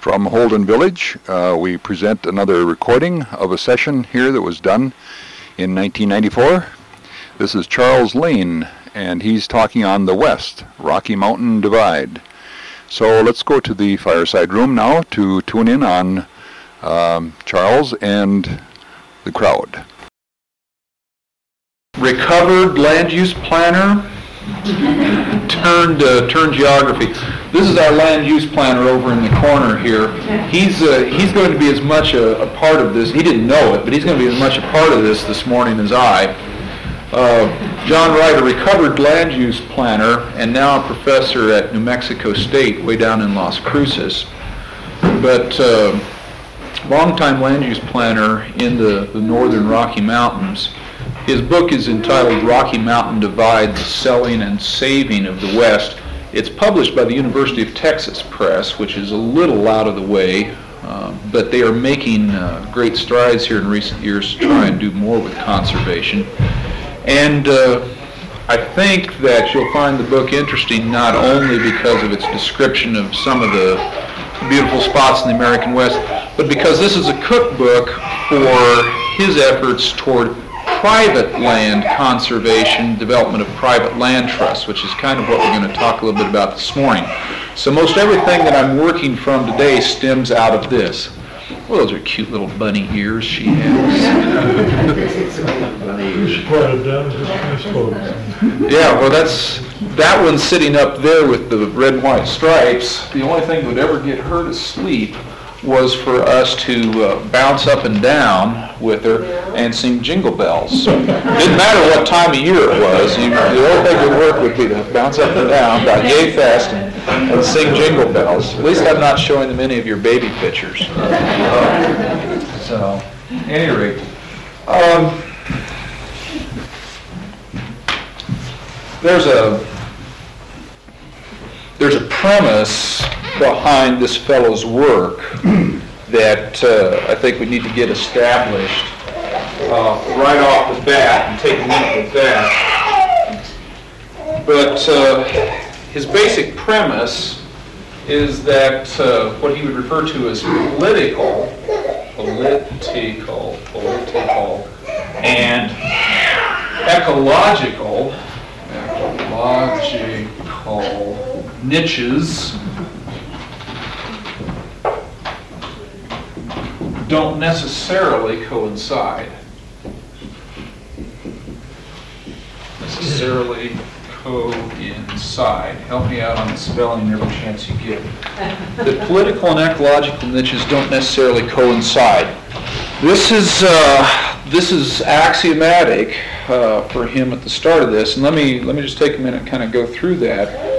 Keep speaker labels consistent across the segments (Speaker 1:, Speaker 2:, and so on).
Speaker 1: From Holden Village, we present another recording of a session here that was done in 1994. This is Charles Lane, and he's talking on the West, Rocky Mountain Divide. So let's go to the fireside room now to tune in on Charles and the crowd.
Speaker 2: Recovered land use planner turned geography. This is our land use planner over in the corner here. He's going to be as much a part of this. He didn't know it, but he's going to be as much a part of this morning as I. John Wright, a recovered land use planner and now a professor at New Mexico State, way down in Las Cruces, but longtime land use planner in the northern Rocky Mountains. His book is entitled Rocky Mountain Divide, The Selling and Saving of the West. It's published by the University of Texas Press, which is a little out of the way, but they are making great strides here in recent years to try and do more with conservation. And I think that you'll find the book interesting not only because of its description of some of the beautiful spots in the American West, but because this is a cookbook for his efforts toward private land conservation, development of private land trusts, which is kind of what we're going to talk a little bit about this morning. So most everything that I'm working from today stems out of this. Well, those are cute little bunny ears she has. Yeah, well, that one's sitting up there with the red and white stripes. The only thing that would ever get her to sleep was for us to bounce up and down with her and sing Jingle Bells. Didn't matter what time of year it was. The only thing that would work would be to bounce up and down about yay fast and sing Jingle Bells. At least I'm not showing them any of your baby pictures. So, at any rate, there's a premise behind this fellow's work that I think we need to get established right off the bat and take a minute with that. But his basic premise is that what he would refer to as political, and ecological niches don't necessarily coincide. Help me out on the spelling every chance you get. The political and ecological niches don't necessarily coincide. This is axiomatic for him at the start of this, and let me just take a minute and kind of go through that.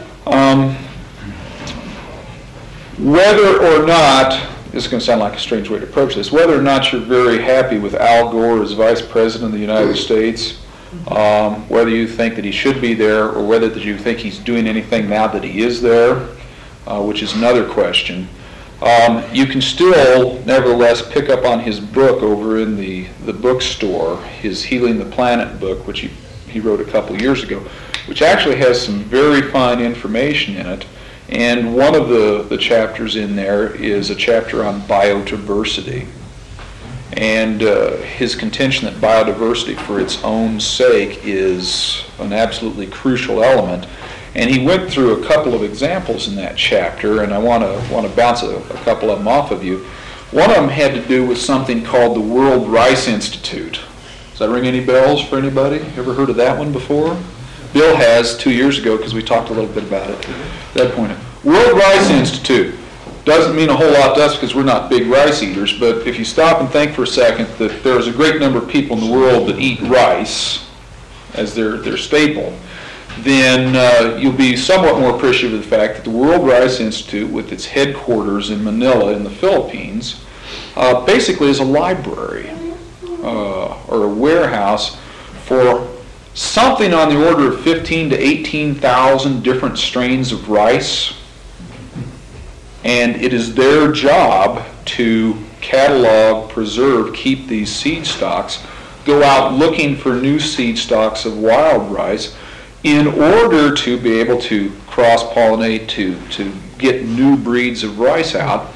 Speaker 2: Whether or not, this is going to sound like a strange way to approach this, whether or not you're very happy with Al Gore as Vice President of the United States, whether you think that he should be there, or whether that you think he's doing anything now that he is there, which is another question. You can still, nevertheless, pick up on his book over in the bookstore, his Healing the Planet book, which he wrote a couple years ago, which actually has some very fine information in it. And one of the chapters in there is a chapter on biodiversity. And his contention that biodiversity for its own sake is an absolutely crucial element. And he went through a couple of examples in that chapter, and I want to bounce a couple of them off of you. One of them had to do with something called the World Rice Institute. Does that ring any bells for anybody? Ever heard of that one before? Bill has 2 years ago because we talked a little bit about it at that point. World Rice Institute doesn't mean a whole lot to us because we're not big rice eaters, but if you stop and think for a second that there's a great number of people in the world that eat rice as their staple, then you'll be somewhat more appreciative of the fact that the World Rice Institute, with its headquarters in Manila in the Philippines, basically is a library or a warehouse for something on the order of 15 to 18,000 different strains of rice. And it is their job to catalog, preserve, keep these seed stocks, go out looking for new seed stocks of wild rice in order to be able to cross-pollinate, to get new breeds of rice out.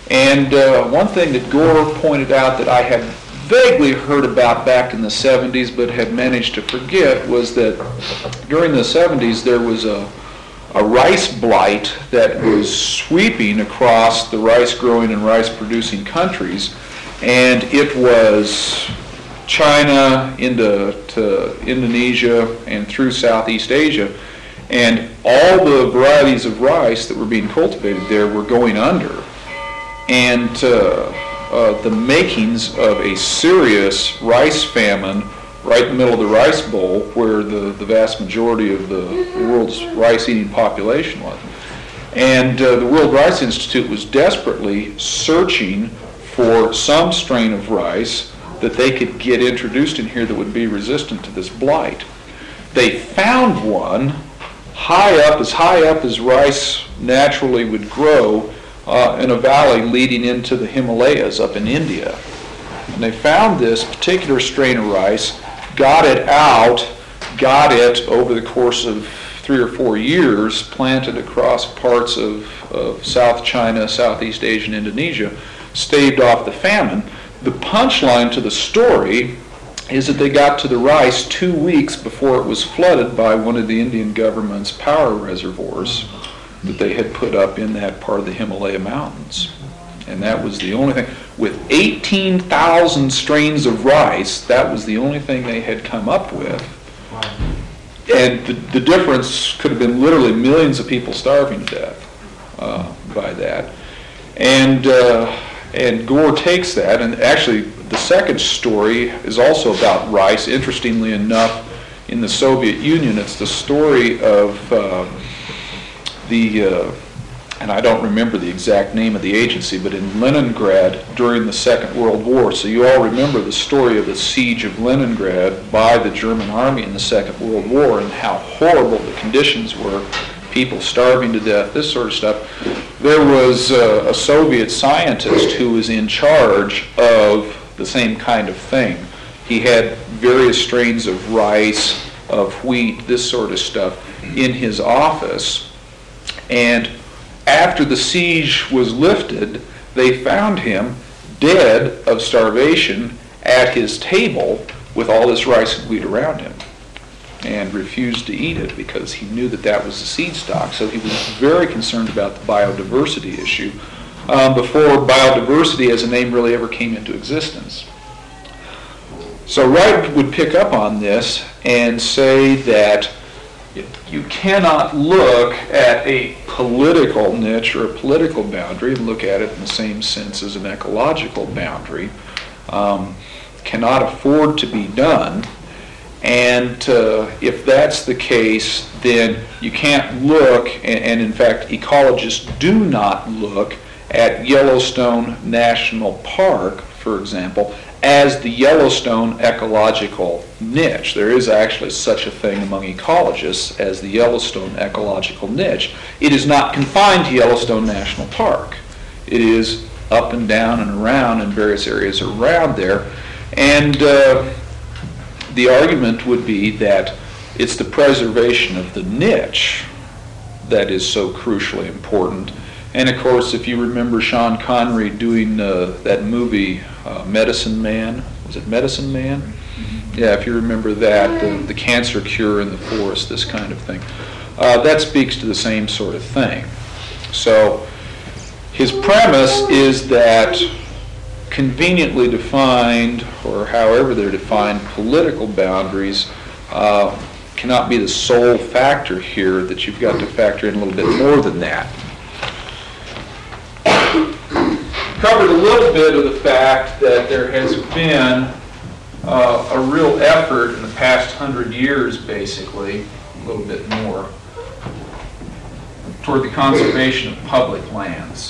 Speaker 2: And one thing that Gore pointed out that I had vaguely heard about back in the 70s but had managed to forget was that during the 70s there was a rice blight that was sweeping across the rice growing and rice producing countries, and it was China into to Indonesia and through Southeast Asia, and all the varieties of rice that were being cultivated there were going under. And the makings of a serious rice famine right in the middle of the Rice Bowl, where the vast majority of the world's rice-eating population was. And the World Rice Institute was desperately searching for some strain of rice that they could get introduced in here that would be resistant to this blight. They found one high up as rice naturally would grow, in a valley leading into the Himalayas up in India. And they found this particular strain of rice, got it over the course of 3 or 4 years, planted across parts of South China, Southeast Asia, and Indonesia, staved off the famine. The punchline to the story is that they got to the rice 2 weeks before it was flooded by one of the Indian government's power reservoirs that they had put up in that part of the Himalaya mountains. And that was the only thing. With 18,000 strains of rice, that was the only thing they had come up with. And the difference could have been literally millions of people starving to death by that. And Gore takes that, and actually the second story is also about rice. Interestingly enough, in the Soviet Union, it's the story of and I don't remember the exact name of the agency, but in Leningrad during the Second World War. So you all remember the story of the siege of Leningrad by the German army in the Second World War and how horrible the conditions were, people starving to death, this sort of stuff. There was a Soviet scientist who was in charge of the same kind of thing. He had various strains of rice, of wheat, this sort of stuff in his office. And after the siege was lifted, they found him dead of starvation at his table with all this rice and wheat around him, and refused to eat it because he knew that that was the seed stock. So he was very concerned about the biodiversity issue before biodiversity as a name really ever came into existence. So Wright would pick up on this and say that you cannot look at a political niche or a political boundary and look at it in the same sense as an ecological boundary. Cannot afford to be done. And if that's the case, then you can't look, and in fact ecologists do not look at Yellowstone National Park, for example, as the Yellowstone ecological niche. There is actually such a thing among ecologists as the Yellowstone ecological niche. It is not confined to Yellowstone National Park. It is up and down and around in various areas around there. And the argument would be that it's the preservation of the niche that is so crucially important. And of course, if you remember Sean Connery doing that movie, Medicine Man, was it Medicine Man? Mm-hmm. Yeah, if you remember that, the cancer cure in the forest, this kind of thing. That speaks to the same sort of thing. So his premise is that conveniently defined, or however they're defined, political boundaries cannot be the sole factor here, that you've got to factor in a little bit more than that. Covered a little bit of the fact that there has been a real effort in the past 100 years, basically, a little bit more, toward the conservation of public lands.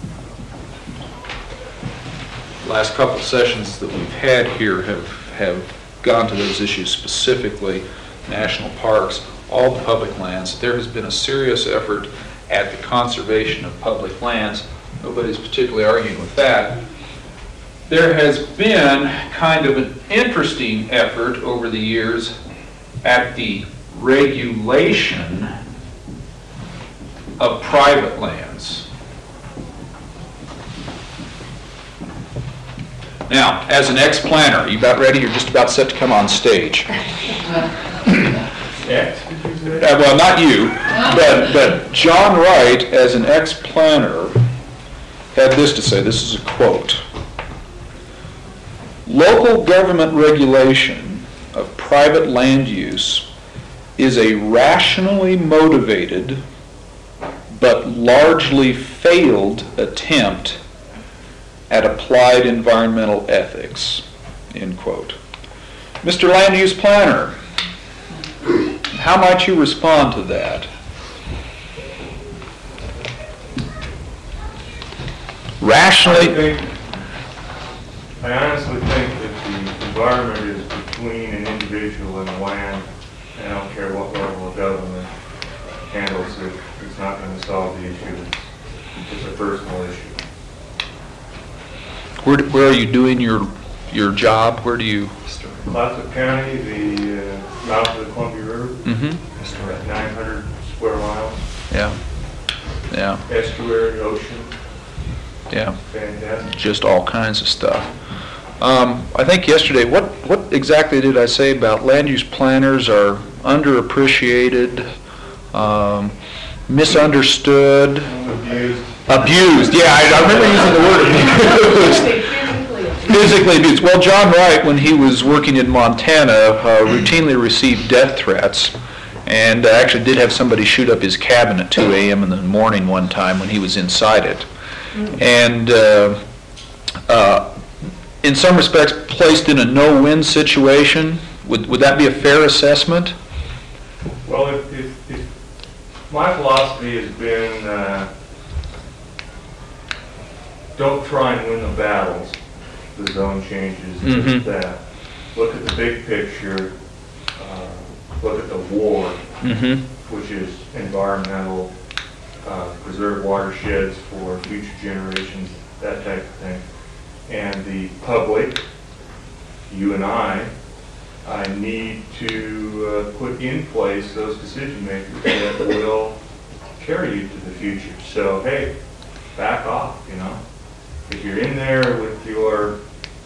Speaker 2: The last couple of sessions that we've had here have gone to those issues specifically, national parks, all the public lands. There has been a serious effort at the conservation of public lands. Nobody's particularly arguing with that. There has been kind of an interesting effort over the years at the regulation of private lands. Now, as an ex-planner, you about ready? You're just about set to come on stage. Well, not you, but John Wright, as an ex-planner, had this to say. This is a quote. Local government regulation of private land use is a rationally motivated but largely failed attempt at applied environmental ethics, end quote. Mr. Land Use Planner, how might you respond to that? Rationally.
Speaker 3: I honestly think that the environment is between an individual and the land, and I don't care what level of government handles it, it's not going to solve the issue. It's a personal issue.
Speaker 2: Where are you doing your job? Where do you?
Speaker 3: Clatsop County, the mouth of the Columbia River,
Speaker 2: Mm-hmm.
Speaker 3: 900 square miles,
Speaker 2: Yeah.
Speaker 3: estuary, ocean,
Speaker 2: Yeah.
Speaker 3: fantastic.
Speaker 2: Just all kinds of stuff. I think yesterday, what exactly did I say about land use planners are underappreciated, misunderstood, abused? Yeah, I remember using the word abused. Physically abused. Well, John Wright, when he was working in Montana, routinely received death threats, and actually did have somebody shoot up his cabin at 2 a.m. in the morning one time when he was inside it. And in some respects, placed in a no-win situation. Would that be a fair assessment?
Speaker 3: Well, if my philosophy has been don't try and win the battles, the zone changes, just that. Look at the big picture, look at the war, which is environmental, preserve watersheds for future generations, that type of thing. And the public, you and I need to put in place those decision makers that will carry you to the future. So, hey, back off, you know. If you're in there with your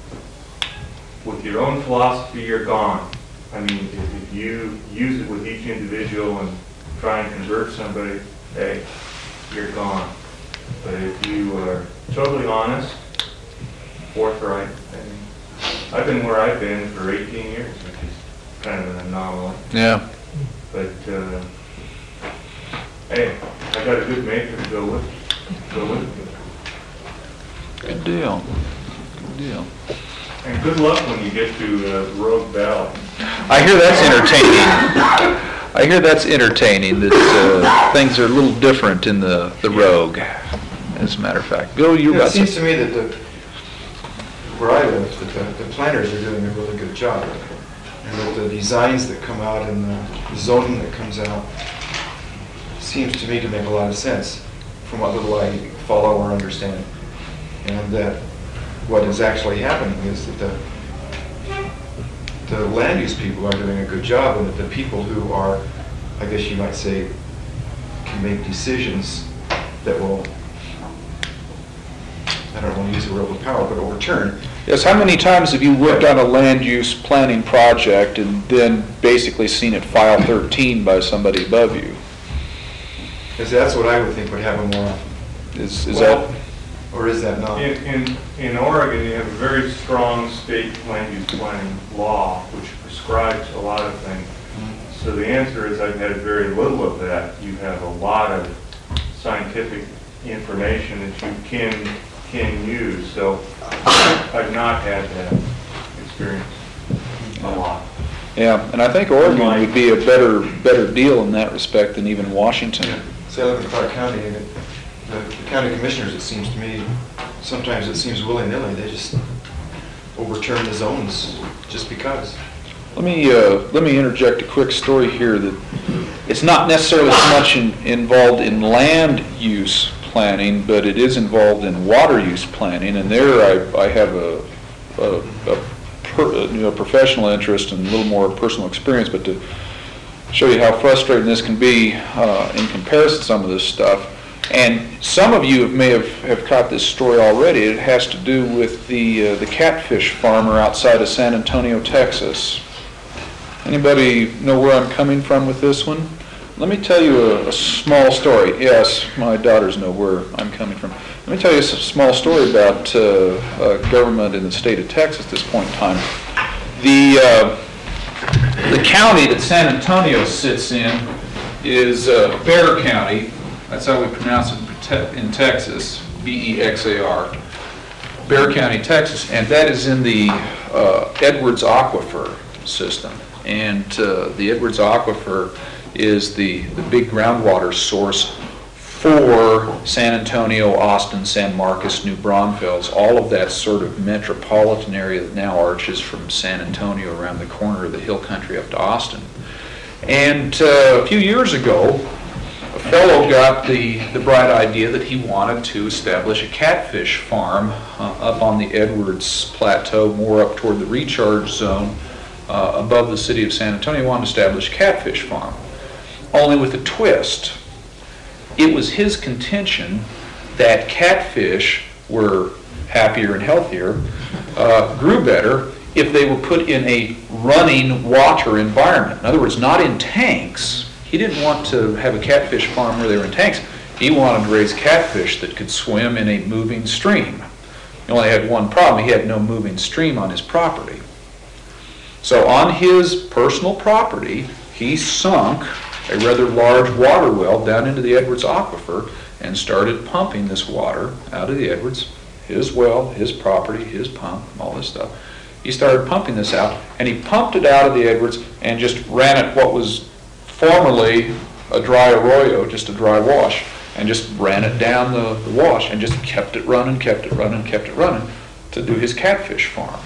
Speaker 3: own philosophy, you're gone. I mean, if you use it with each individual and try and convert somebody, hey, you're gone. But if you are totally honest, forthright, and I've been where I've been for 18 years, which is kind of an anomaly.
Speaker 2: Yeah.
Speaker 3: But hey, I got a good maker to go with me.
Speaker 2: Good deal. Good deal.
Speaker 3: And good luck when you get to Rogue Valley.
Speaker 2: I hear that's entertaining. That things are a little different in the Rogue, as a matter of fact. Bill, you
Speaker 4: It seems to me that where I live, that the planners are doing a really good job, and that the designs that come out and the zoning that comes out seems to me to make a lot of sense from what little I follow or understand. And that what is actually happening is that the land use people are doing a good job, and that the people who are, I guess you might say, can make decisions that will, I don't want to use the word overpower, but overturn.
Speaker 2: Yes, how many times have you worked on a land use planning project and then basically seen it file 13 by somebody above you?
Speaker 4: Because that's what I would think would happen more often.
Speaker 2: Is
Speaker 3: Well,
Speaker 2: that?
Speaker 4: Or is that not?
Speaker 3: In Oregon, you have a very strong state land use planning law, which prescribes a lot of things. So the answer is I've had very little of that. You have a lot of scientific information that you can use. So I've not had that experience a lot.
Speaker 2: Yeah, and I think Oregon would be a better deal in that respect than even Washington.
Speaker 4: Say I live in Clark County, and the county commissioners, it seems to me, sometimes it seems willy-nilly, they just overturn the zones just because.
Speaker 2: Let me interject a quick story here that it's not necessarily so much involved in land use planning, but it is involved in water use planning, and there I have a professional interest and a little more personal experience, but to show you how frustrating this can be in comparison to some of this stuff. And some of you may have caught this story already. It has to do with the catfish farmer outside of San Antonio, Texas. Anybody know where I'm coming from with this one? Let me tell you a small story. Yes, my daughters know where I'm coming from. Let me tell you a small story about government in the state of Texas at this point in time. The county that San Antonio sits in is Bexar County. That's how we pronounce it in Texas, B-E-X-A-R. Bexar County, Texas, and that is in the Edwards Aquifer system. And the Edwards Aquifer is the big groundwater source for San Antonio, Austin, San Marcos, New Braunfels, all of that sort of metropolitan area that now arches from San Antonio around the corner of the hill country up to Austin. And a few years ago, a fellow got the bright idea that he wanted to establish a catfish farm up on the Edwards Plateau, more up toward the recharge zone above the city of San Antonio. He wanted to establish a catfish farm, only with a twist. It was his contention that catfish were happier and healthier, grew better, if they were put in a running water environment. In other words, not in tanks. He didn't want to have a catfish farm where they were in tanks. He wanted to raise catfish that could swim in a moving stream. He only had one problem. He had no moving stream on his property. So on his personal property, he sunk a rather large water well down into the Edwards Aquifer and started pumping this water out of the Edwards, his well, his property, his pump, all this stuff. He started pumping this out, and he pumped it out of the Edwards and just ran it what was formerly a dry arroyo, just a dry wash, and just ran it down the wash and just kept it running to do his catfish farm.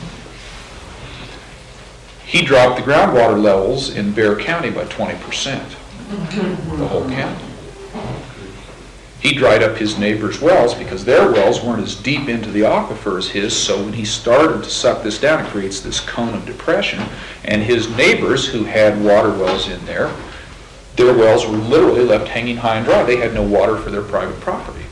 Speaker 2: He dropped the groundwater levels in Bexar County by 20%, the whole county. He dried up his neighbors' wells because their wells weren't as deep into the aquifer as his, so when he started to suck this down, it creates this cone of depression, and his neighbors who had water wells in there, their wells were literally left hanging high and dry. They had no water for their private property.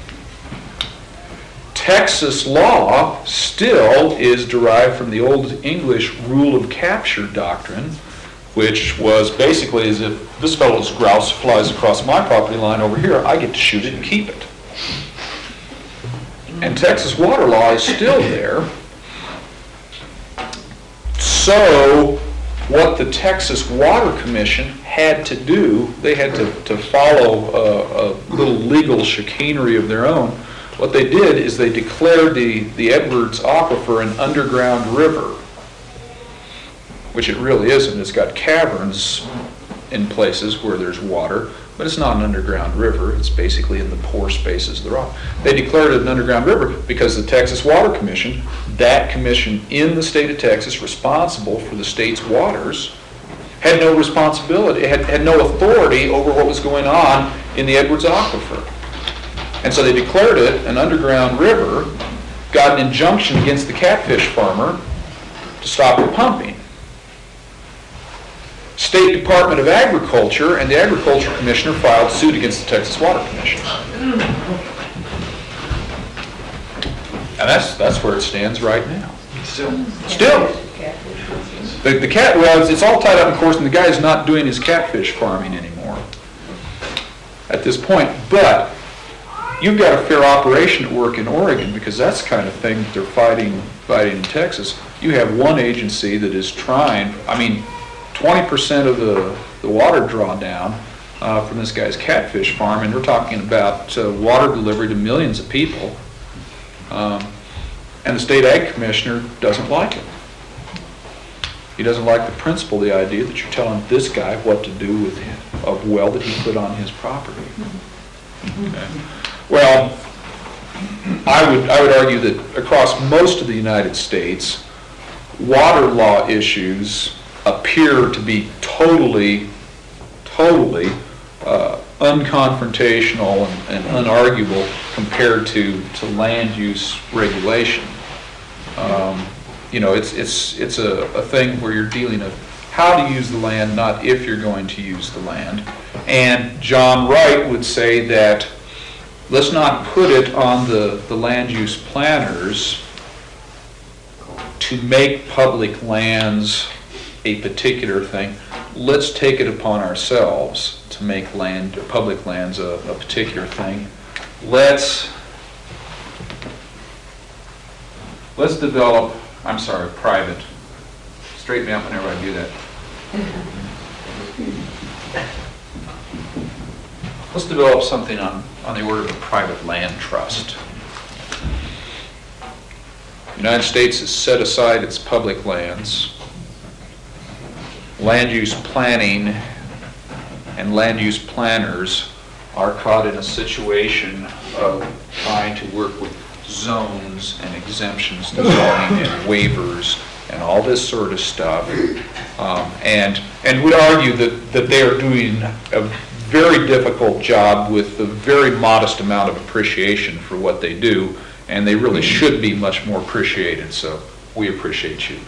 Speaker 2: Texas law still is derived from the old English rule of capture doctrine, which was basically as if this fellow's grouse flies across my property line over here, I get to shoot it and keep it. And Texas water law is still there. So what the Texas Water Commission had to do, they had to follow a little legal chicanery of their own. What they did is they declared the Edwards Aquifer an underground river, which it really isn't. It's got caverns in places where there's water, but it's not an underground river. It's basically in the pore spaces of the rock. They declared it an underground river because the Texas Water Commission, that commission in the state of Texas responsible for the state's waters, had no responsibility, had no authority over what was going on in the Edwards Aquifer. And so they declared it an underground river, got an injunction against the catfish farmer to stop the pumping. State Department of Agriculture and the Agriculture Commissioner filed suit against the Texas Water Commission. And that's where it stands right now. Still. The cat, well, it's all tied up, of course, and the guy's not doing his catfish farming anymore at this point. But you've got a fair operation at work in Oregon, because that's the kind of thing that they're fighting in Texas. You have one agency that is trying, 20% of the water drawdown from this guy's catfish farm, and we're talking about water delivery to millions of people. And the state ag commissioner doesn't like it. He doesn't like the principle, the idea that you're telling this guy what to do with a well that he put on his property. Okay. Well, I would argue that across most of the United States, water law issues appear to be totally unconfrontational and unarguable compared to land use regulation. It's a thing where you're dealing with how to use the land, not if you're going to use the land. And John Wright would say that
Speaker 5: let's not put it on the land use planners to make public lands a particular thing. Let's take it upon ourselves to make public lands a particular thing. Let's develop, I'm sorry, private. Straighten me out whenever I do that. Let's develop something on the order of a private land trust. The United States has set aside its public lands. Land use planning and land use planners are caught in a situation of trying to work with zones and exemptions to zoning and waivers and all this sort of stuff. And would argue that they are doing a very difficult job with a very modest amount of appreciation for what they do, and they really should be much more appreciated, so we appreciate you.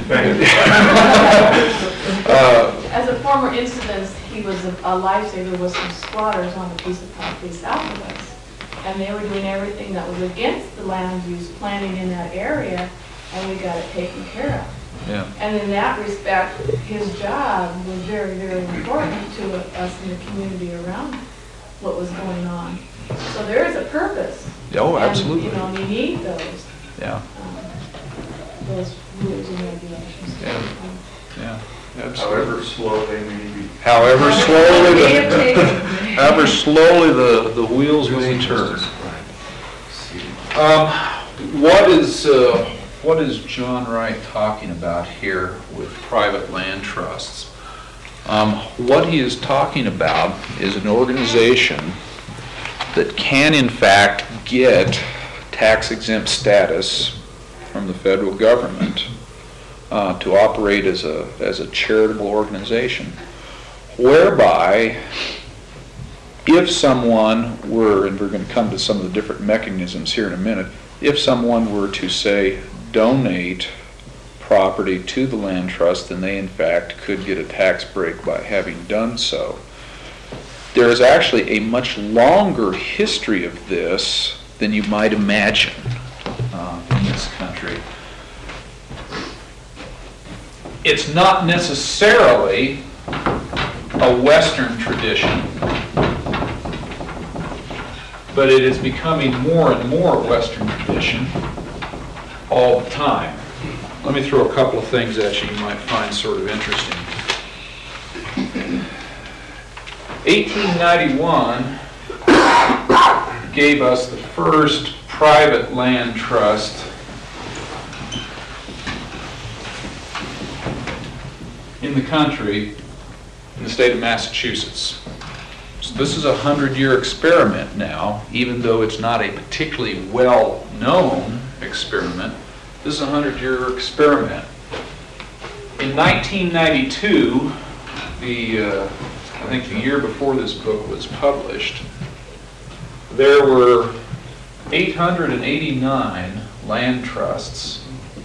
Speaker 6: As a former incident, he was a lifesaver with some squatters on a piece of property south of us. And they were doing everything that was against the land use planning in that area, and we got it taken care of.
Speaker 5: Yeah.
Speaker 6: And in that respect, his job was very, very important to us in the community around what was going on. So there is a purpose.
Speaker 5: Oh, absolutely.
Speaker 6: And, you need those.
Speaker 5: Yeah.
Speaker 6: Those rules and regulations.
Speaker 5: Yeah.
Speaker 3: However slow they may be.
Speaker 5: However slowly the wheels may turn. What is John Wright talking about here with private land trusts? What he is talking about is an organization that can in fact get tax-exempt status from the federal government to operate as a charitable organization, whereby if someone were, and we're going to come to some of the different mechanisms here in a minute, if someone were to say donate property to the land trust, then they in fact could get a tax break by having done so. There is actually a much longer history of this than you might imagine in this country. It's not necessarily a Western tradition, but it is becoming more and more a Western tradition all the time. Let me throw a couple of things at you might find sort of interesting. 1891 gave us the first private land trust in the country, in the state of Massachusetts. So this is a 100-year experiment now, even though it's not a particularly well-known experiment. This is a 100-year experiment. In 1992, I think the year before this book was published, there were 889 land trusts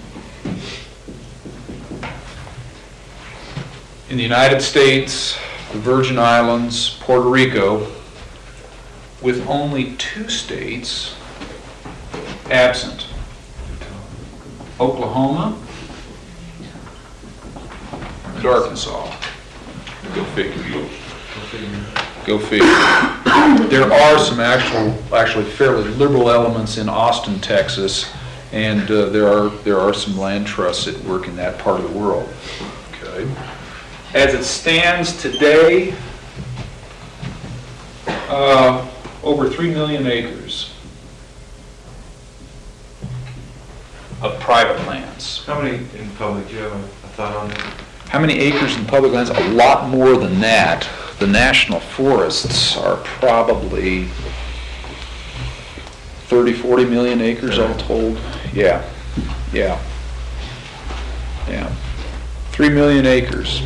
Speaker 5: in the United States, the Virgin Islands, Puerto Rico, with only 2 states absent: Oklahoma and Arkansas. Go figure. Go figure. There are some actually fairly liberal elements in Austin, Texas, and there are some land trusts at work in that part of the world. Okay. As it stands today, over 3 million acres of private lands.
Speaker 4: How many in public? Do you have a thought on that?
Speaker 5: How many acres in public lands? A lot more than that. The national forests are probably 30, 40 million acres all told. Yeah. 3 million acres.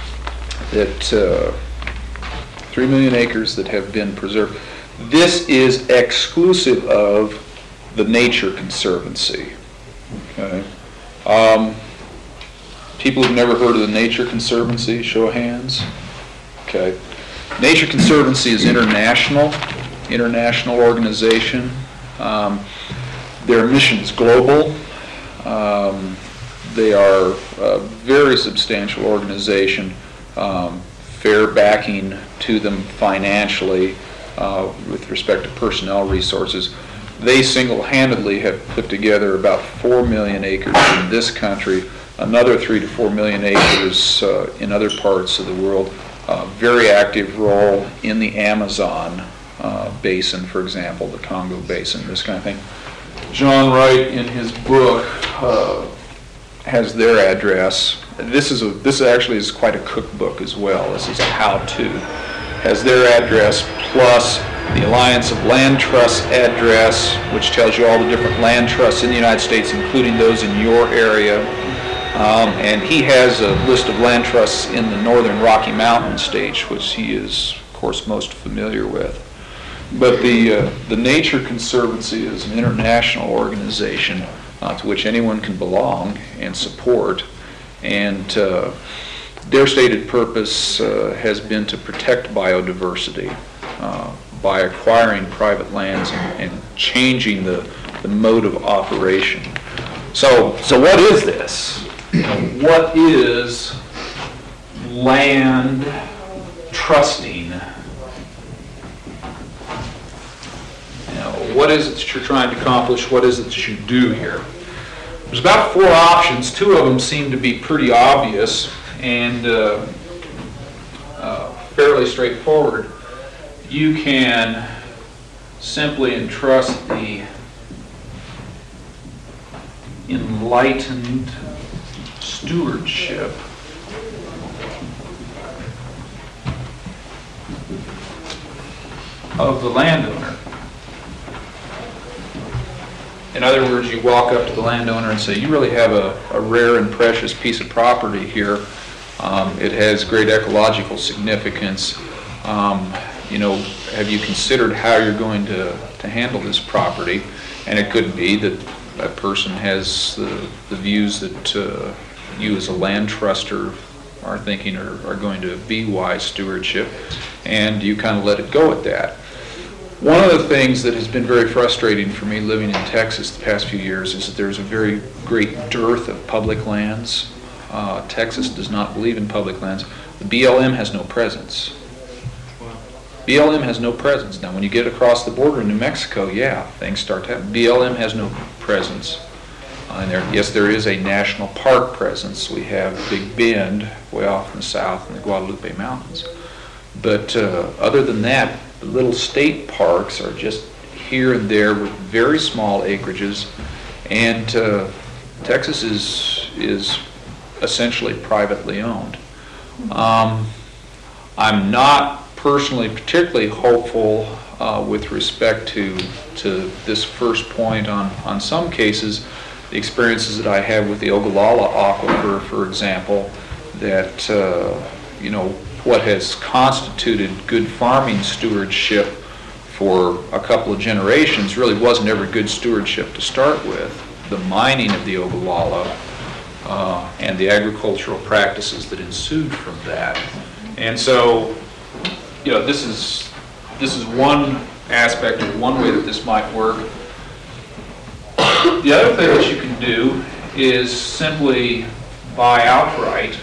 Speaker 5: 3 million acres that have been preserved. This is exclusive of the Nature Conservancy. Okay. People who've never heard of the Nature Conservancy, show of hands. Okay. Nature Conservancy is international. international organization. Their mission is global. They are a very substantial organization, fair backing to them financially with respect to personnel resources. They single-handedly have put together about 4 million acres in this country, another 3 to 4 million acres in other parts of the world. Very active role in the Amazon basin, for example, the Congo basin, this kind of thing. John Wright, in his book, has their address. This actually is quite a cookbook as well. This is a how-to. Has their address plus the Alliance of Land Trusts address, which tells you all the different land trusts in the United States, including those in your area. And he has a list of land trusts in the northern Rocky Mountain states, which he is, of course, most familiar with. But the Nature Conservancy is an international organization to which anyone can belong and support. And their stated purpose has been to protect biodiversity by acquiring private lands and changing the mode of operation. So what is this? What is land trusting? What is it that you're trying to accomplish? What is it that you do here? There's about 4 options. 2 of them seem to be pretty obvious and fairly straightforward. You can simply entrust the enlightened stewardship of the landowner. In other words, you walk up to the landowner and say, you really have a rare and precious piece of property here. It has great ecological significance. Have you considered how you're going to handle this property? And it could be that a person has the views that you as a land truster are thinking are going to be wise stewardship, and you kind of let it go at that. One of the things that has been very frustrating for me living in Texas the past few years is that there's a very great dearth of public lands. Texas does not believe in public lands. The BLM has no presence. BLM has no presence. Now, when you get across the border in New Mexico, yeah, things start to happen. BLM has no presence. And there is a national park presence. We have Big Bend way off in the south in the Guadalupe Mountains. But other than that, the little state parks are just here and there with very small acreages. And Texas is essentially privately owned. I'm not personally particularly hopeful with respect to this first point on some cases. The experiences that I have with the Ogallala Aquifer, for example, that what has constituted good farming stewardship for a couple of generations really wasn't ever good stewardship to start with. The mining of the Ogallala and the agricultural practices that ensued from that. And so, this is one aspect or one way that this might work. The other thing that you can do is simply buy outright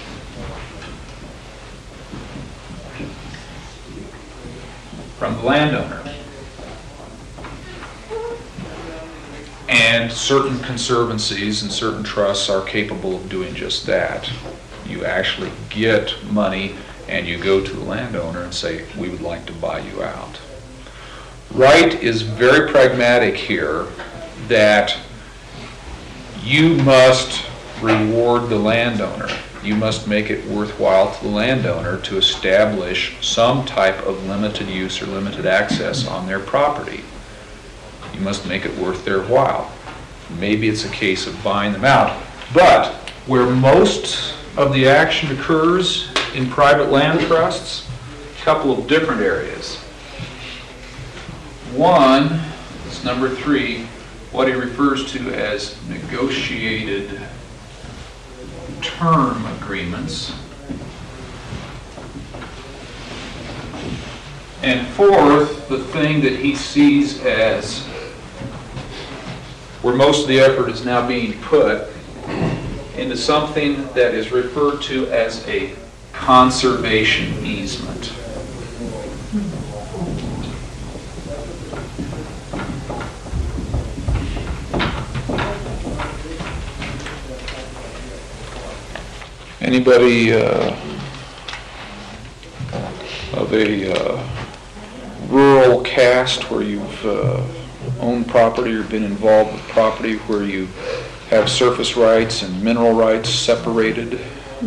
Speaker 5: from the landowner. And certain conservancies and certain trusts are capable of doing just that. You actually get money and you go to the landowner and say, we would like to buy you out. Wright is very pragmatic here that you must reward the landowner. You must make it worthwhile to the landowner to establish some type of limited use or limited access on their property. You must make it worth their while. Maybe it's a case of buying them out. But where most of the action occurs in private land trusts, a couple of different areas. One is number 3, what he refers to as negotiated term agreements. And fourth, the thing that he sees as where most of the effort is now being put into something that is referred to as a conservation easement. Anybody of a rural cast where you've owned property or been involved with property where you have surface rights and mineral rights separated?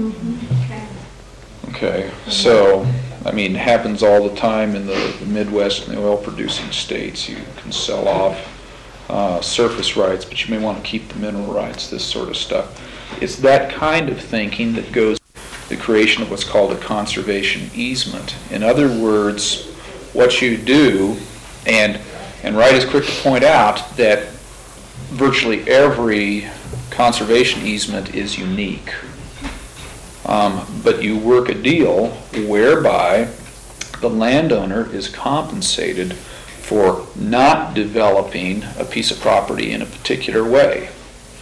Speaker 5: Okay, so, I mean, it happens all the time in the Midwest and the oil-producing states. You can sell off surface rights, but you may want to keep the mineral rights, this sort of stuff. It's that kind of thinking that goes to the creation of what's called a conservation easement. In other words, what you do, and Wright is quick to point out that virtually every conservation easement is unique. But you work a deal whereby the landowner is compensated for not developing a piece of property in a particular way.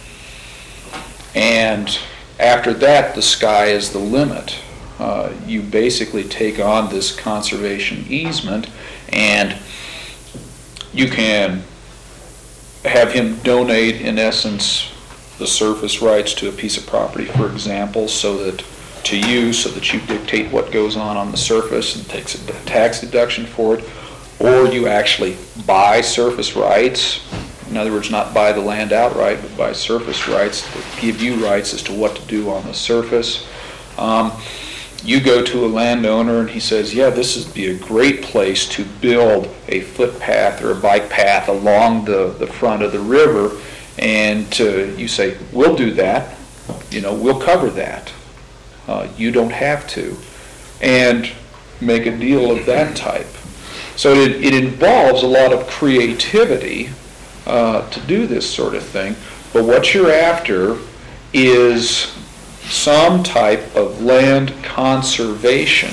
Speaker 5: And after that, the sky is the limit. You basically take on this conservation easement, and you can have him donate, in essence, the surface rights to a piece of property, for example, so that you dictate what goes on the surface and takes a tax deduction for it, or you actually buy surface rights. In other words, not buy the land outright, but buy surface rights that give you rights as to what to do on the surface. You go to a landowner and he says, yeah, this would be a great place to build a footpath or a bike path along the front of the river. And you say, we'll do that. We'll cover that. You don't have to. And make a deal of that type. So it involves a lot of creativity to do this sort of thing. But what you're after is some type of land conservation,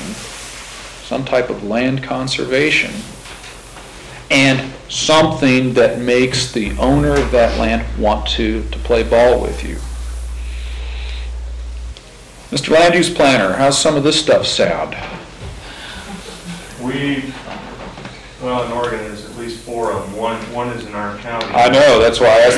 Speaker 5: and something that makes the owner of that land want to play ball with you. Mr. Land Use Planner, how's some of this stuff sound?
Speaker 3: Well, in Oregon, there's at least 4 of them. One is in our county.
Speaker 5: I know, that's why I asked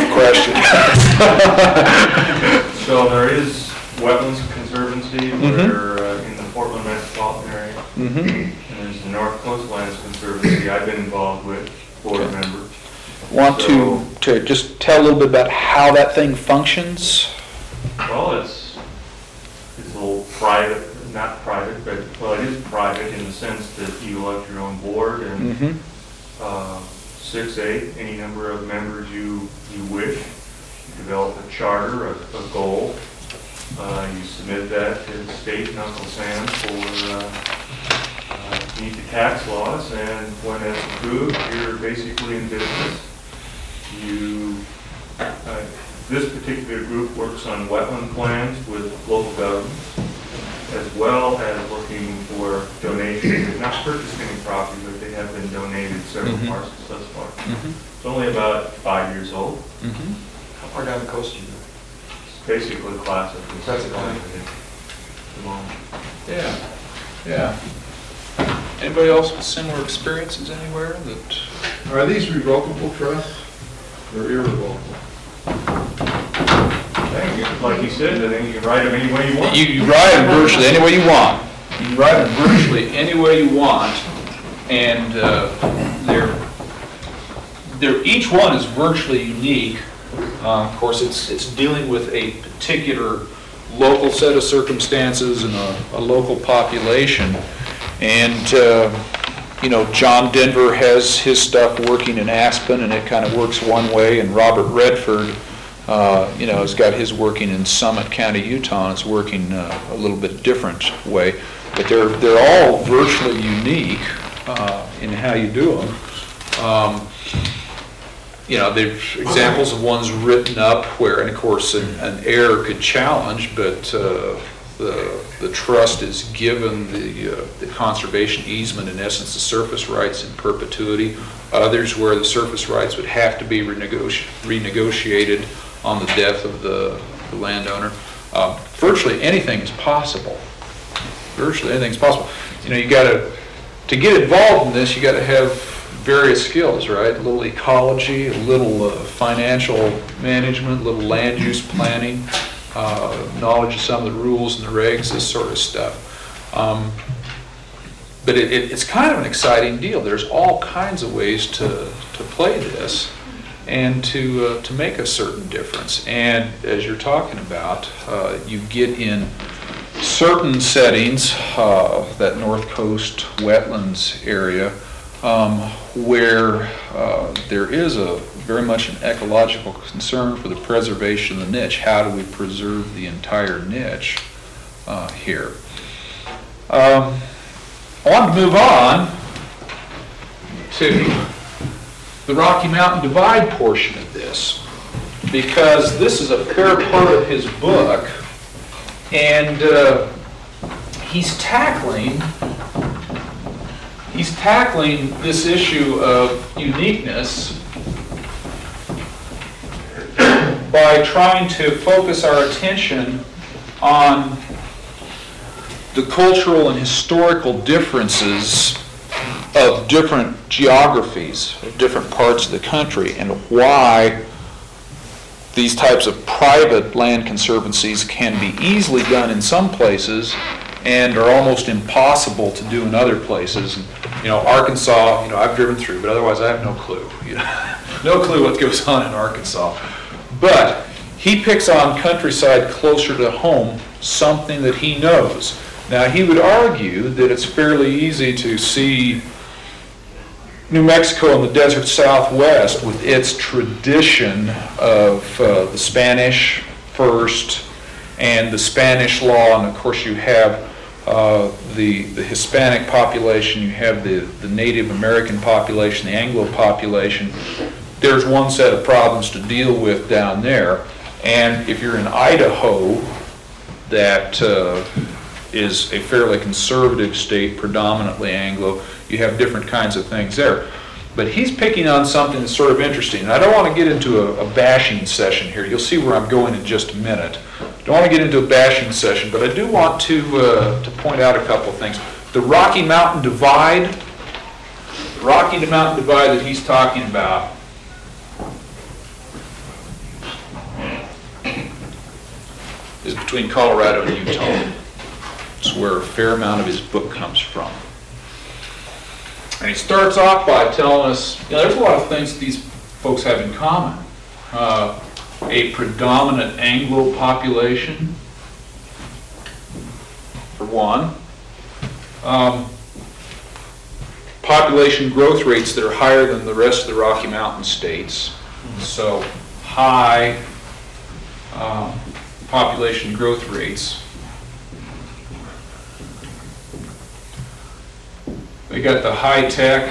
Speaker 5: the question.
Speaker 3: So there is Wetlands Conservancy, where in the Portland metropolitan area. And there's the North Coast Lands Conservancy I've been involved with, board member.
Speaker 5: Want to just tell a little bit about how that thing functions?
Speaker 3: Well, it's a little private, not private, but, well, it is private in the sense that you elect your own board and 6, 8, any number of members you wish. You develop a charter, a goal. You submit that to the state and Uncle Sam to meet the tax laws, and when that's approved, you're basically in business. This particular group works on wetland plans with local governments, as well as looking for donations. They've not purchased any property, but they have been donated several parcels thus far. It's only about 5 years old.
Speaker 4: How far down the coast do you go?
Speaker 3: It's basically a class of this.
Speaker 4: That's a class.
Speaker 3: At the moment.
Speaker 5: Yeah. Anybody else with similar experiences anywhere that?
Speaker 7: Are these revocable trusts or irrevocable?
Speaker 3: Like you said, I think you can write them any way you want.
Speaker 5: You write them virtually any way you want. You write them virtually any way you want, and each one is virtually unique. Of course, it's dealing with a particular local set of circumstances and a local population. And John Denver has his stuff working in Aspen, and it kind of works one way, and Robert Redford has got his working in Summit County, Utah, and it's working a little bit different way. But they're all virtually unique in how you do them. There's examples of ones written up where, and of course, an error could challenge, but the trust is given the conservation easement, in essence, the surface rights in perpetuity. Others where the surface rights would have to be renegotiated on the death of the landowner. Virtually anything is possible. Virtually anything is possible. You know, to get involved in this, you got to have various skills, right? A little ecology, a little financial management, a little land use planning, knowledge of some of the rules and the regs, this sort of stuff. But it's kind of an exciting deal. There's all kinds of ways to play this and to make a certain difference. And as you're talking about, you get in certain settings, that North Coast wetlands area, where there is very much an ecological concern for the preservation of the niche. How do we preserve the entire niche here? I want to move on to the Rocky Mountain Divide portion of this, because this is a fair part of his book, and he's tackling this issue of uniqueness by trying to focus our attention on the cultural and historical differences of different geographies, of different parts of the country, and why these types of private land conservancies can be easily done in some places and are almost impossible to do in other places. And, you know, Arkansas, you know, I've driven through, but otherwise I have no clue. You know, no clue what goes on in Arkansas. But he picks on countryside closer to home, something that he knows. Now, he would argue that it's fairly easy to see New Mexico and the desert Southwest with its tradition of the Spanish first and the Spanish law, and of course you have the Hispanic population, you have the Native American population, the Anglo population. There's one set of problems to deal with down there. And if you're in Idaho, that is a fairly conservative state, predominantly Anglo, you have different kinds of things there. But he's picking on something that's sort of interesting. And I don't want to get into a bashing session here. You'll see where I'm going in just a minute. Don't want to get into a bashing session, but I do want to point out a couple of things. The Rocky Mountain Divide that he's talking about is between Colorado and Utah. It's where a fair amount of his book comes from. And he starts off by telling us, you know, there's a lot of things that these folks have in common. A predominant Anglo population, for one. Population growth rates that are higher than the rest of the Rocky Mountain states. So high population growth rates. They got the high-tech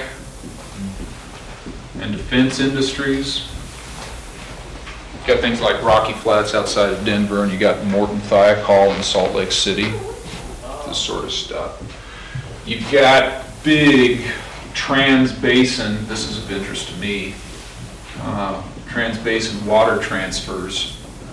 Speaker 5: and defense industries. You got things like Rocky Flats outside of Denver, and you got Morton Thiokol in Salt Lake City, this sort of stuff. You've got big trans-basin, this is of interest to me, trans-basin water transfers.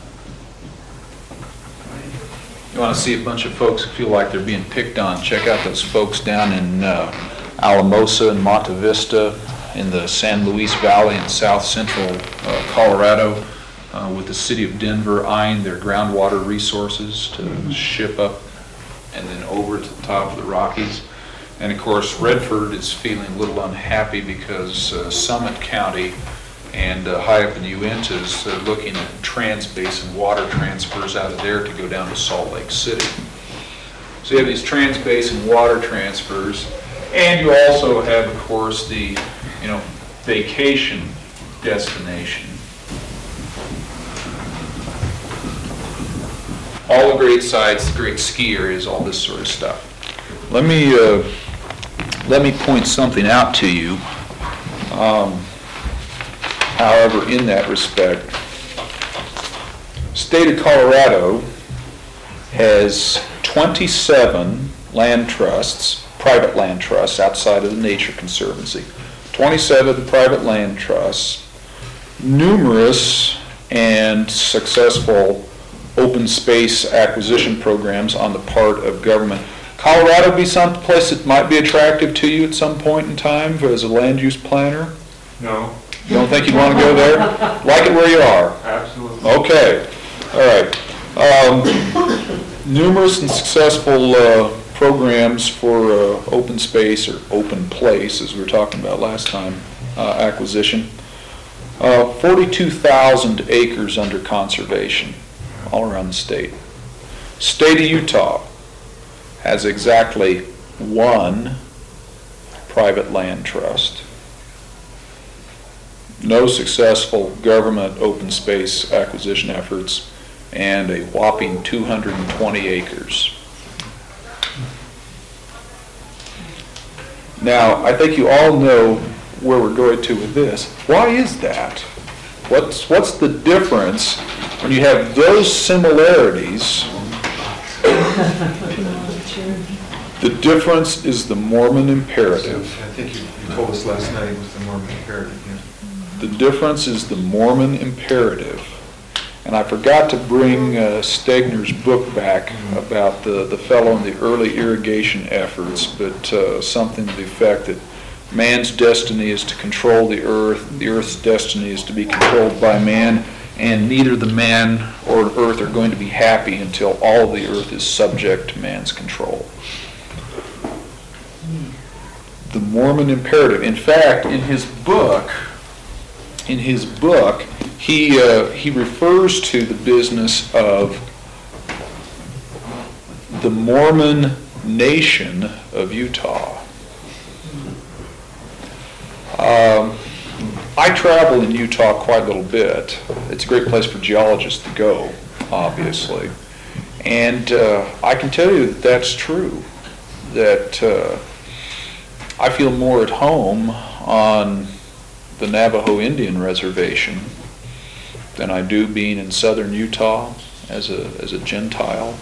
Speaker 5: You want to see a bunch of folks who feel like they're being picked on, check out those folks down in Alamosa and Monte Vista in the San Luis Valley in south central Colorado, with the city of Denver eyeing their groundwater resources to ship up and then over to the top of the Rockies. And of course, Redford is feeling a little unhappy because Summit County and high up in the Uintas are looking at trans-basin water transfers out of there to go down to Salt Lake City. So you have these trans-basin water transfers, and you also have, of course, the vacation destination. All the great sites, the great ski areas, all this sort of stuff. Let me point something out to you. However, in that respect, state of Colorado has 27 land trusts, private land trusts outside of the Nature Conservancy, 27 private land trusts, numerous and successful open space acquisition programs on the part of government. Colorado be some place that might be attractive to you at some point in time as a land use planner?
Speaker 3: No,
Speaker 5: You don't think you'd want to go there? Like it where you are?
Speaker 3: absolutely.
Speaker 5: Okay, all right. Numerous and successful programs for open space or open place, as we were talking about last time, acquisition. 42,000 acres under conservation all around the state. State of Utah has exactly one private land trust. No successful government open space acquisition efforts, and a whopping 220 acres. Now, I think you all know where we're going to with this. Why is that? What's the difference when you have those similarities? The difference is the Mormon imperative.
Speaker 4: I think you told us last night it was the Mormon imperative, yeah.
Speaker 5: The difference is the Mormon imperative. And I forgot to bring Stegner's book back about the fellow in the early irrigation efforts, but something to the effect that man's destiny is to control the earth's destiny is to be controlled by man, and neither the man or earth are going to be happy until all of the earth is subject to man's control. The Mormon imperative. In fact, in his book, he refers to the business of the Mormon nation of Utah. I travel in Utah quite a little bit. It's a great place for geologists to go, obviously. And I can tell you that that's true, that I feel more at home on the Navajo Indian Reservation than I do being in southern Utah as a Gentile.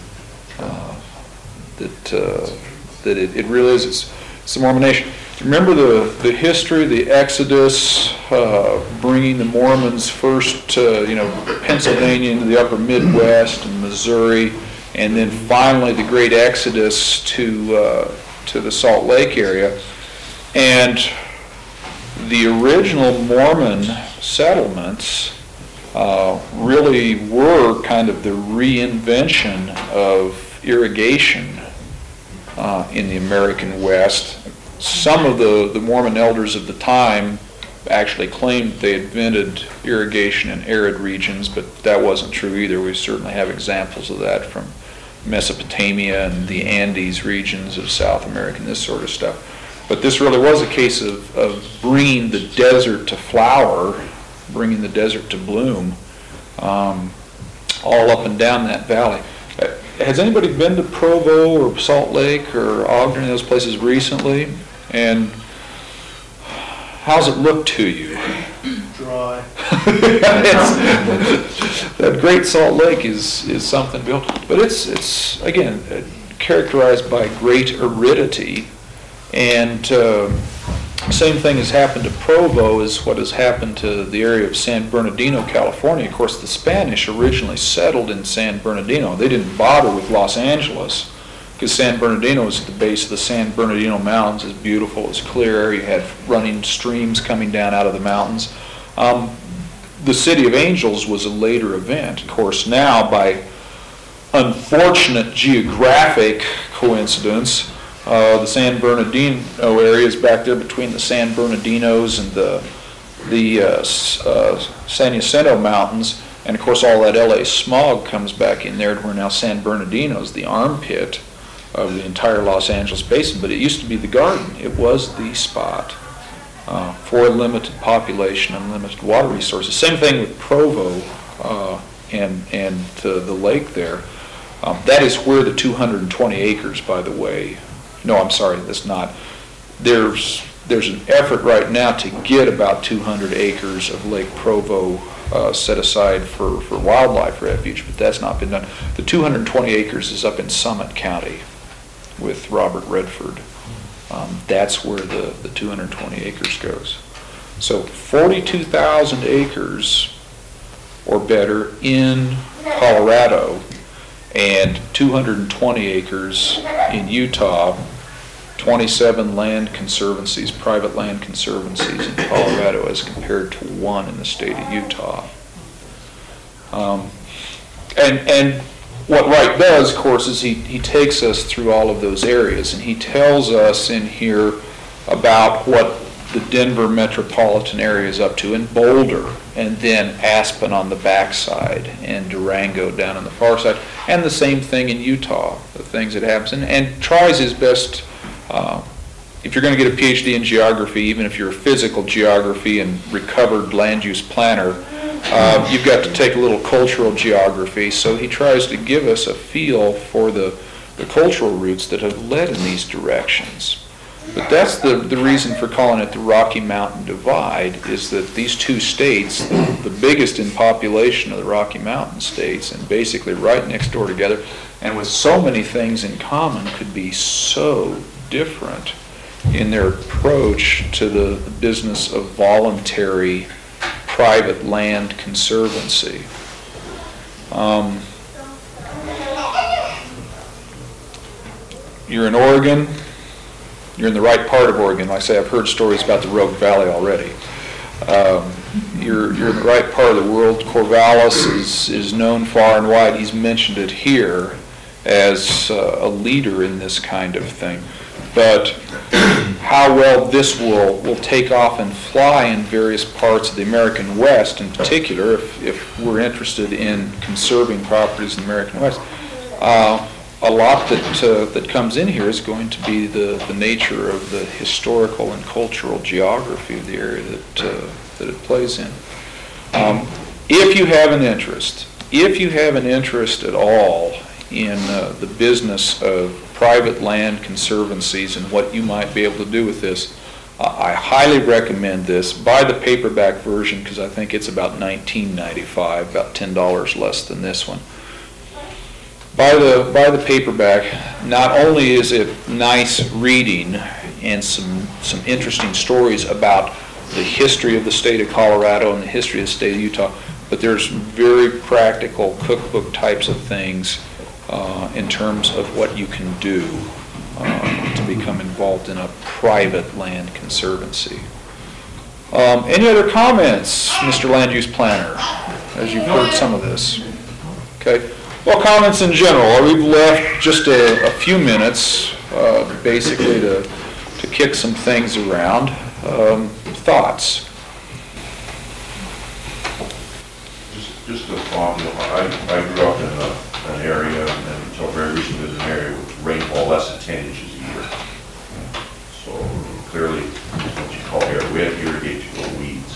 Speaker 5: That it really is. It's the Mormon nation. Remember the history, the Exodus, bringing the Mormons first to Pennsylvania into the upper Midwest and Missouri, and then finally the great Exodus to the Salt Lake area. And the original Mormon settlements really were kind of the reinvention of irrigation in the American West. Some of the Mormon elders of the time actually claimed they invented irrigation in arid regions, but that wasn't true either. We certainly have examples of that from Mesopotamia and the Andes regions of South America and this sort of stuff. But this really was a case of bringing the desert to flower, bringing the desert to bloom, all up and down that valley. Has anybody been to Provo or Salt Lake or Ogden, those places recently? And how's it look to you?
Speaker 7: Dry.
Speaker 5: That Great Salt Lake is something built, but it's again characterized by great aridity, and same thing has happened to Provo as what has happened to the area of San Bernardino, California. Of course, the Spanish originally settled in San Bernardino. They didn't bother with Los Angeles because San Bernardino is at the base of the San Bernardino Mountains. It's beautiful, it's clear. You had running streams coming down out of the mountains. The City of Angels was a later event. Of course, now by unfortunate geographic coincidence, the San Bernardino area is back there between the San Bernardinos and the San Jacinto Mountains, and of course all that LA smog comes back in there to where now San Bernardino is the armpit of the entire Los Angeles basin. But it used to be the garden. It was the spot for a limited population and limited water resources. Same thing with Provo and the lake there. That is where the 220 acres, by the way. No, I'm sorry, that's not. There's there's an effort right now to get about 200 acres of Lake Provo set aside for wildlife refuge, but that's not been done. The 220 acres is up in Summit County with Robert Redford. That's where the 220 acres goes. So 42,000 acres or better in Colorado and 220 acres in Utah, 27 land conservancies, private land conservancies in Colorado as compared to 1 in the state of Utah. And what Wright does, of course, is he takes us through all of those areas, and he tells us in here about what the Denver metropolitan area is up to, and Boulder, and then Aspen on the backside, and Durango down on the far side, and the same thing in Utah, the things that happen, and tries his best. If you're going to get a PhD in geography, even if you're a physical geography and recovered land use planner, you've got to take a little cultural geography. So he tries to give us a feel for the cultural roots that have led in these directions. But that's the reason for calling it the Rocky Mountain Divide, is that these two states, the biggest in population of the Rocky Mountain states, and basically right next door together, and with so many things in common, could be so different in their approach to the business of voluntary private land conservancy. You're in Oregon. You're in the right part of Oregon. Like I say, I've heard stories about the Rogue Valley already. You're in the right part of the world. Corvallis is known far and wide. He's mentioned it here as a leader in this kind of thing. But how well this will take off and fly in various parts of the American West in particular, if we're interested in conserving properties in the American West, a lot that comes in here is going to be the nature of the historical and cultural geography of the area that it plays in. If you have an interest at all in the business of private land conservancies and what you might be able to do with this, I highly recommend this. Buy the paperback version because I think it's about $19.95, about $10 less than this one. Buy the paperback. Not only is it nice reading and some interesting stories about the history of the state of Colorado and the history of the state of Utah, but there's very practical cookbook types of things in terms of what you can do to become involved in a private land conservancy. Any other comments, Mr. Land Use Planner, as you've heard some of this? Okay. Well, comments in general. We've left just a few minutes basically to kick some things around. Thoughts?
Speaker 8: Just a thought. I grew up in an area, and until very recently, it was an area with rainfall less than 10 inches a year. So clearly, what you call here, we had to irrigate to grow weeds.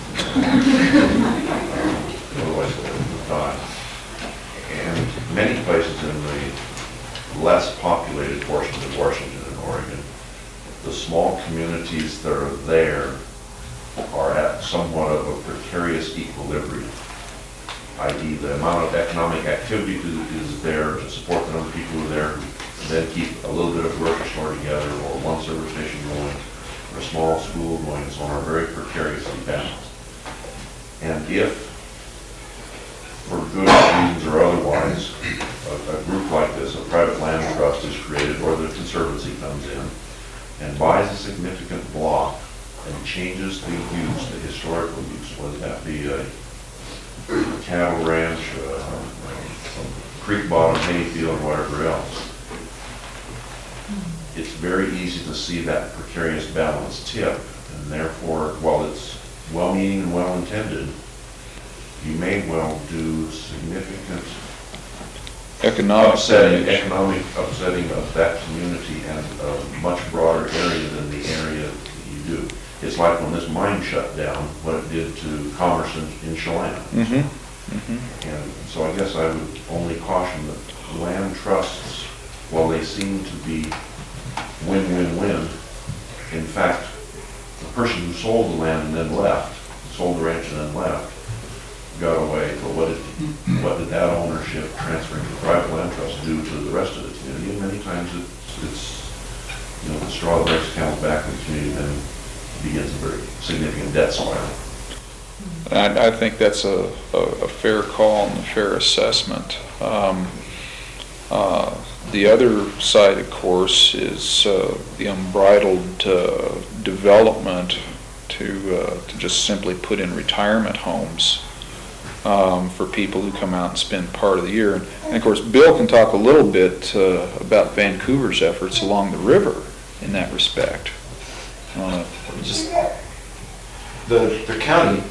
Speaker 8: Otherwise, they would die. And many places in the less populated portions of Washington and Oregon, the small communities that are there are at somewhat of a precarious equilibrium, i.e. the amount of economic activity is there to support the number of people who are there, and then keep a little bit of grocery store together, or one service station going, or a small school going, and so on, are very precariously balanced. And if, for good reasons or otherwise, a group like this, a private land trust is created, or the conservancy comes in and buys a significant block and changes the use, the historical use, whether that be a cattle ranch, creek bottom, hay field, whatever else, it's very easy to see that precarious balance tip, and therefore, while it's well-meaning and well-intended, you may well do significant
Speaker 5: Economic
Speaker 8: upsetting of that community and a much broader area than the area that you do. It's like when this mine shut down, what it did to commerce in Chelan.
Speaker 5: Mm-hmm. Mm-hmm.
Speaker 8: And so I guess I would only caution that land trusts, while they seem to be win-win-win, in fact, person who sold the land and then left, sold the ranch and then left, got away, but what did that ownership transferring to the private land trust do to the rest of the community? And many times it's the straw that breaks the camel's back in the community then begins a very significant debt spiral.
Speaker 5: I think that's a fair call and a fair assessment. The other side, of course, is the unbridled development to just simply put in retirement homes for people who come out and spend part of the year. And of course, Bill can talk a little bit about Vancouver's efforts along the river in that respect.
Speaker 4: Just the county,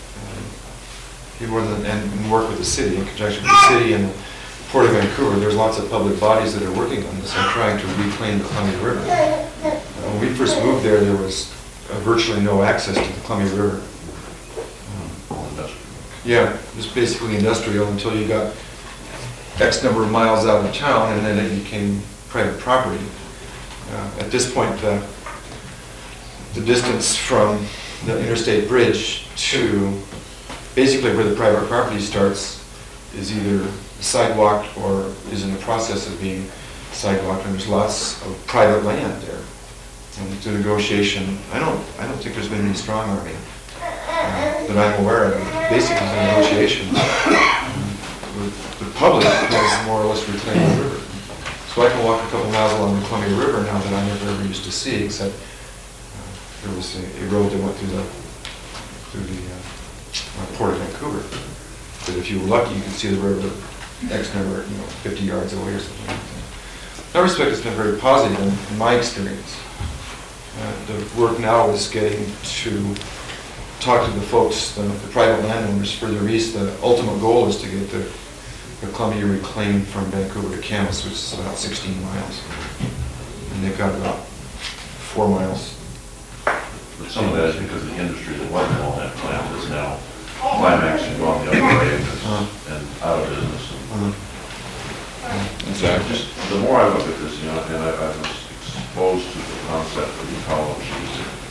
Speaker 4: and work with the city, in conjunction with the city and the Port of Vancouver, there's lots of public bodies that are working on this and trying to reclaim the Columbia River. When we first moved there, there was virtually no access to the Columbia River. Yeah, it was basically industrial until you got X number of miles out of town, and then it became private property. At this point, the distance from the interstate bridge to basically where the private property starts is either sidewalked or is in the process of being sidewalked, and there's lots of private land there. And through negotiation, I don't think there's been any strong arming that I'm aware of. Basically, the negotiations, the public has more or less reclaimed the river. So I can walk a couple miles along the Columbia River now that I never ever used to see, except there was a road that went through the Port of Vancouver. But if you were lucky, you could see the river X number, 50 yards away or something like that. In that respect, it's been very positive in my experience. The work now is getting to talk to the folks, the private landowners further east. The ultimate goal is to get the Columbia reclaimed from Vancouver to Camas, which is about 16 miles. And they've got about 4 miles.
Speaker 8: But some of that is because the industry that wasn't on that plant is now climaxing on the other way and out of business.
Speaker 5: Exactly.
Speaker 8: Just the more I look at this, and I was exposed to the concept of ecology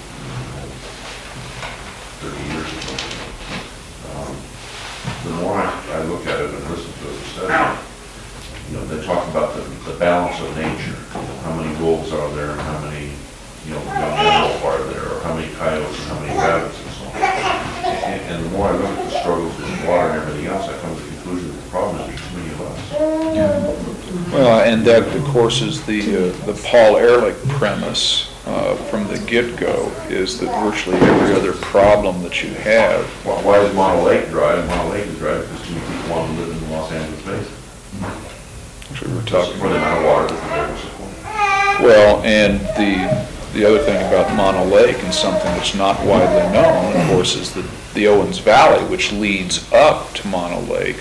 Speaker 8: 30 years ago. The more I look at it and listen to it, study, they talk about the balance of nature. How many wolves are there, and how many young antelope are there, or how many coyotes and how many rabbits and so on. And the more I look at the struggles with water and everything else, I come to the conclusion that the problem is there's too many of us.
Speaker 5: Well, and that, of course, is the Paul Ehrlich premise from the get-go, is that virtually every other problem that you have.
Speaker 8: Well, why is Mono Lake dry? Mono Lake is dry because too many people want to live in the Los Angeles basin.
Speaker 5: Which we were talking
Speaker 8: For the
Speaker 5: about.
Speaker 8: amount of water that they're able to support.
Speaker 5: Well, and the other thing about Mono Lake, and something that's not widely known, of course, is the Owens Valley, which leads up to Mono Lake.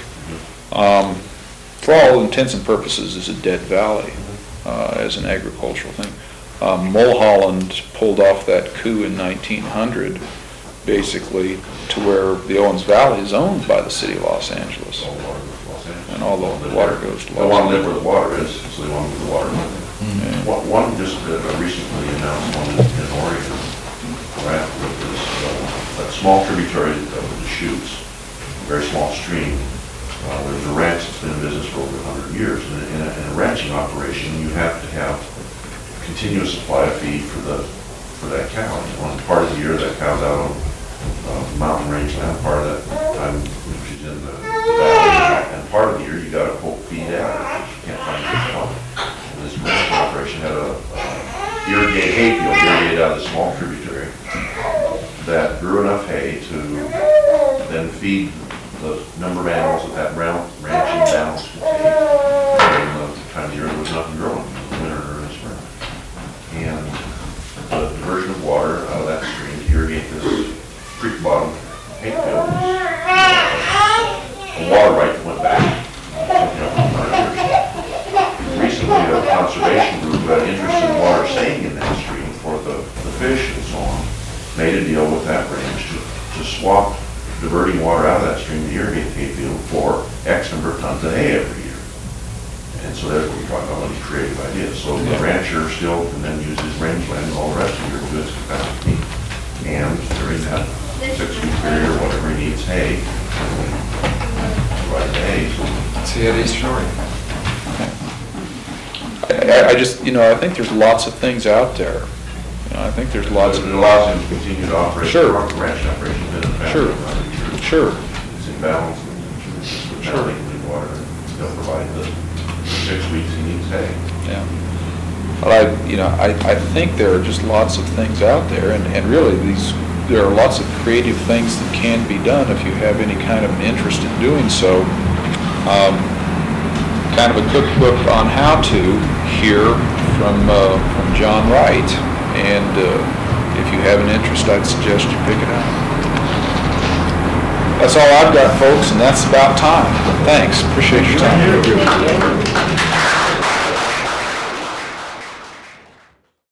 Speaker 5: For all intents and purposes, is a dead valley as an agricultural thing. Mulholland pulled off that coup in 1900, basically to where the Owens Valley is owned by the city of Los Angeles.
Speaker 8: All water goes to Los Angeles.
Speaker 5: And all the water goes to
Speaker 8: They
Speaker 5: Los
Speaker 8: want to live
Speaker 5: Angeles.
Speaker 8: where the water is, so they want to move the water. One just recently announced one in Oregon, right, with this a small tributary of the Deschutes, a very small stream. There's a ranch that's been in business for over 100 years. And in a ranching operation, you have to have continuous supply of feed for that cow. One part of the year, that cow's out on mountain range land, part of that time she's in the valley, and part of the year you got to feed out because you can't find good water. And this ranching operation had a irrigated hay field, irrigated out of the small tributary that grew enough hay to then feed the number of animals that ranching balance could take during the time of year there was nothing growing, in the winter or in the spring. And the diversion of water out of that stream to irrigate this creek bottom hay field was a water right that went back something up in 100 years. Recently, a conservation group who had interest in water staying in that stream for the fish and so on made a deal with that range to swap diverting water out of that stream to irrigate the hay field for X number of tons of hay every year. And so that's what we're talking about, one of these creative ideas. So the rancher still can then use his rangeland and all the rest of the year to its capacity. hay, provide hay.
Speaker 4: See you at East Shore.
Speaker 5: I just, I think there's lots of things out there. I think there's lots
Speaker 8: It
Speaker 5: of...
Speaker 8: allows him to continue to operate
Speaker 5: Sure.
Speaker 8: the ranch operation in the family.
Speaker 5: Sure. Sure.
Speaker 8: It's in balance with county clean water. They'll provide the 6 weeks he needs hay.
Speaker 5: Yeah. But I think there are just lots of things out there, and really there are lots of creative things that can be done if you have any kind of an interest in doing so. Kind of a cookbook on how to here from John Wright, and if you have an interest, I'd suggest you pick it up. That's all I've got, folks, and that's about time. Thanks. Appreciate your time.